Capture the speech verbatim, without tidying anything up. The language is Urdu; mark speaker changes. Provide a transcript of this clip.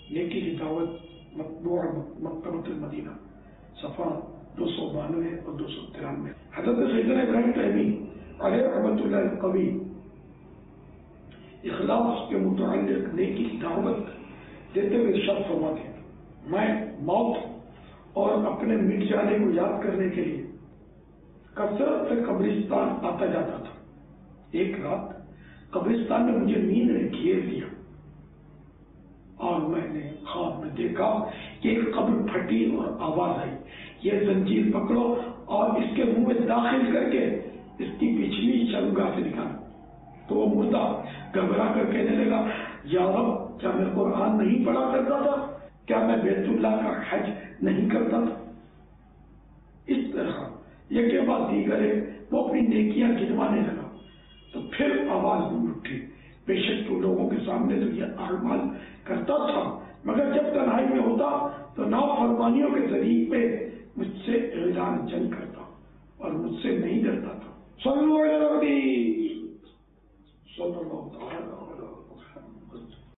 Speaker 1: نیکی کی دعوت مطبوع مکتبۃ المدینہ صفحہ دو سو بانوے اور دو سو ترانوے. حضرت سیدنا ابراہیم تیمی علیہ رحمۃ اللہ القوی اخلاص کے متعلق نیکی کی دعوت دیتے ہوئے ارشاد فرماتے ہیں، میں موت اور اپنے مٹ جانے کو یاد کرنے کے لیے کثرت سے قبرستان آتا جاتا تھا. ایک رات قبرستان میں مجھے نیند نے گھیر لیا اور میں نے خواب میں دیکھا کہ ایک قبر پھٹی اور آواز آئی، یہ زنجیر پکڑو اور اس کے منہ میں داخل کر کے اس کی پچھلی شرمگاہ سے نکالا. تو وہ مردہ گھبرا کر کہنے لگا، یا رب کیا میں قرآن نہیں پڑھا کرتا تھا؟ کیا میں بیت اللہ کا حج نہیں کرتا تھا؟ اس طرح یہ کے بعد دیگر وہ اپنی نیکیاں گنوانے لگا. تو پھر آواز بول اٹھی، بے شک تو لوگوں کے سامنے تو یہ اعمال کرتا تھا، مگر جب تنہائی میں ہوتا تو نافرمانیوں کے ذریعے پہ مجھ سے اعلان جنگ کرتا اور مجھ سے نہیں ڈرتا تھا. صلو علی نبی